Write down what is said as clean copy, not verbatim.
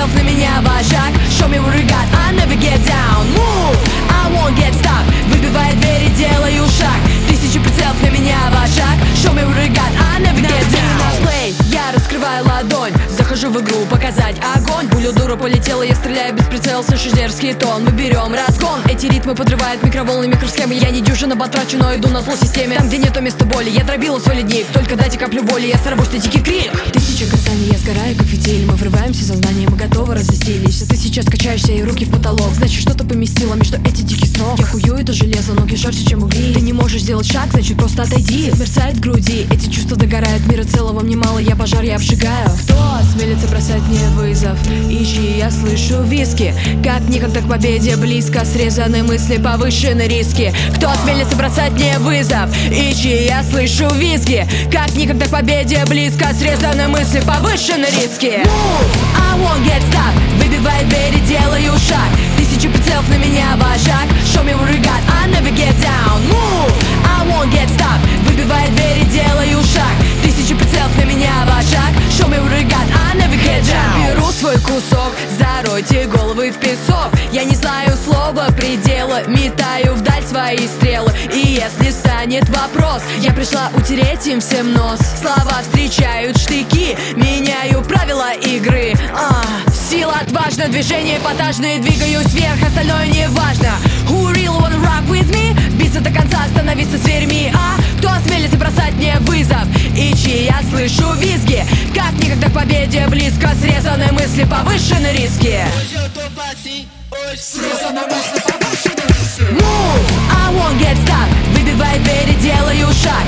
прицелов на меня вожак. Show me where you got, I never get down. Move, I won't get stuck. Выбивая двери, делаю шаг. Тысячи прицелов на меня вожак. Show me where you got, I never get down. Play, я раскрываю ладонь. Захожу в игру, показать огонь. Пуля дура полетела, я стреляю без прицела. Слышу дерзкий тон, мы берем разгон. Эти ритмы подрывают микроволны, микросхемы. Я не дюжина потрачу, но иду на зло системе. Там, где нету места боли, я дробила свой ледник. Только дайте каплю боли, я сорвусь на дикий крик. Тысяча касаний, я сгораю как фитиль. Мы врываемся в сознание, мы готовы разостились. А ты сейчас качаешься и руки в потолок. Значит, что-то поместило между эти дикий строк. Я хую это железо, ноги жарче, чем угли. Ты не можешь сделать шаг, значит просто отойди. Мерцает в груди, эти чувства догорают. Мира целого мне мало, я пожар, я обжигаю. Кто осмелится бросать мне вызов? Ищи, я слышу виски. Как никогда к победе близко. Срезаны мысли, повышены риски. Кто осмелится бросать мне вызов? Ищи, я слышу виски. Как никогда к победе близко. Срезаны мысли, повышены риски. Move, I won't get stuck. Выбивая двери, делаю шаг. Тысячи прицелов на меня вожак. Show me where you got, I never get down. Move, I won't get stuck. Выбивая двери, делаю шаг. Тысячи прицелов на меня вожак. Show me where you got, I never get down. Беру свой кусок, заройте головы в песок. Я не знаю слова предела, метаю вдаль свои стрелы. И если станет вопрос, я пришла утереть им всем нос. Слова встречают штыки, меняю правила игры. Сила отважна, движения эпатажные, двигаюсь вверх, остальное не важно. Who really wanna rock with me? Биться до конца, становиться зверьми. Кто осмелится бросать мне вызов? Ичи, я слышу визги. Как никогда к победе близко. Срезаны мысли, повышены риски. Move, I won't get stuck. Выбивая двери, делаю шаг.